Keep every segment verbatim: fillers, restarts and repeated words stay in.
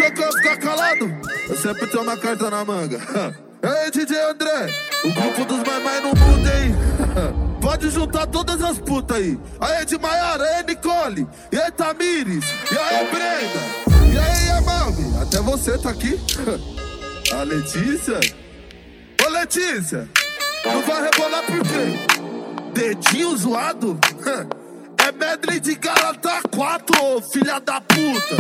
achou que eu ia ficar calado? Eu sempre tenho uma carta na manga. Ei, D J André, o grupo dos mais mais no mundo, hein? Pode juntar todas as putas aí. Aí de Maiara, aí Nicole, e aí Tamires, e aí Brenda, e aí Amalvi. Até você tá aqui. A Letícia. Ô Letícia, não vai rebolar por quê? Dedinho zoado? É medley de Galata quatro, ô filha da puta.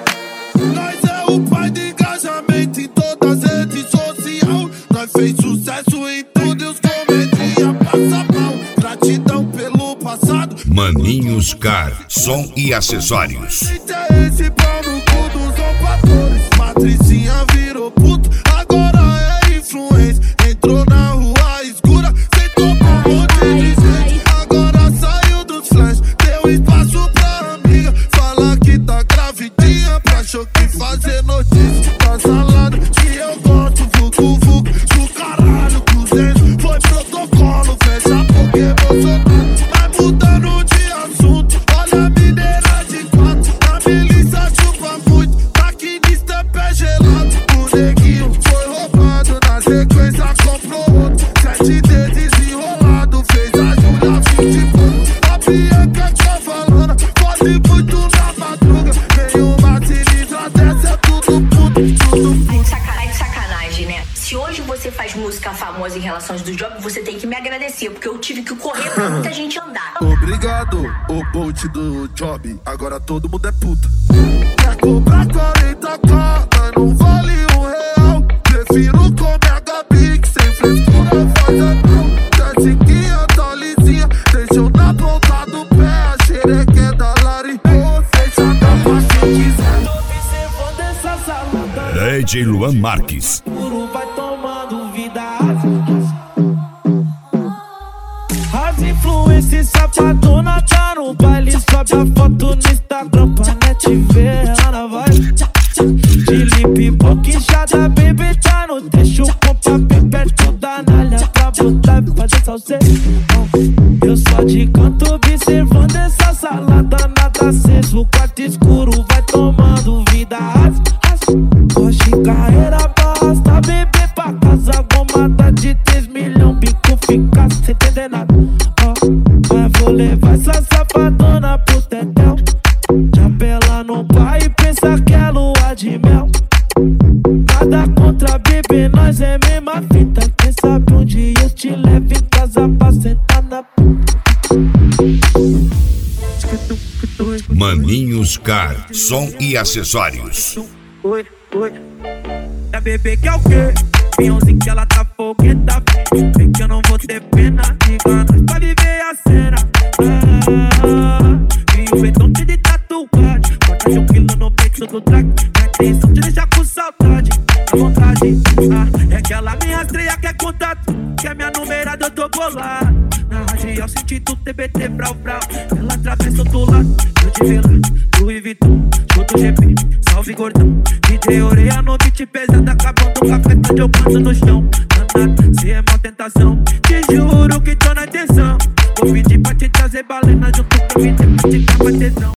Nós é o pai de engajamento em todas as redes sociais. Nós fez sucesso em tudo e os comedinha passa mal. Gratidão pelo passado. Maninhos Car, som e acessórios. É esse pau no cu dos opadores. Matricinha virou puto, agora é influência. Entrou na rua escura, sentou com um monte de gente. Agora saiu dos flash, deu espaço pra amiga. Fala que tá gravidinha, pra achou que fazer notícia. Tá salada que eu gosto, vucu vucu. Do caralho, cruzeiro, foi protocolo. Fecha porque Bolsonaro vai mudando de assunto. Olha a mineira de quatro, a milícia chupa muito. Maquinista é pé gelado, o neguinho foi roubado. Na sequência comprou outro, sete dedos enrolado. Fez a Júlia vinte pontos. A Bianca tá falando, pode muito na madruga. Nenhuma sinistra dessa, é tudo puto, tudo puto. Ai, sacanagem, né? Se hoje você faz música famosa em relações do job, você tem que me agradecer, porque eu tive que correr pra muita gente andar. Obrigado, o Bolt do job. Agora todo mundo é puta. Quer cobrar quarenta k, mas não vale um real. Prefiro comer a Gabi, que sem frescura faz a não. Jessiquinha tá lisinha, deixou na ponta do pé a xerequinha da Lari. Você já dá pra quem quiser. Tô observando essa salada. D J Luan Marques. Vai tomando vida. As influências safadona tá no baile. Sobe a foto no Instagram pra net ver. Ana vai de lip boquinchada, baby tá no deixo. Com papi perto da nalha pra botar e fazer salseiro. Eu só de canto observando essa salada. Nada aceso, o quarto escuro vai tomando vida. Hoje carreira basta, bebê pra casa. Gomada de três milhões, bico fica sem entender nada. Oh, mas vou levar essa safadona pro tetel. Chapela no pai e pensa que é lua de mel. Nada contra bebê, nós é mesma fita. Quem sabe um dia eu te levo em casa pra sentar na puta. Maninhos Car, som e acessórios. Oi, oi. É bebê que é o quê? Pinhãozinho que ela tá fogueta. Vem que eu não vou ter pena. Diga nós pra viver a cena. Ah, e o feitão de tatuagem. Bota de um quilo no peito do track. Na intenção de deixar com saudade. À vontade. Ah, é que ela me rastreia, quer contato. Que é minha numerada, eu tô bolado. Na radial senti tudo T B T brau brau. Ela atravessa do lado. Eu te vi lá, Louis Vuitton. Chuto G P, salve gordão. D J orelha no beat pesado. Acabando o café, tá jogando no chão. Danado, se é mal tentação. Te juro que tô na intenção. Vou pedir pra te trazer balena junto pra mim, pra te dar tesão.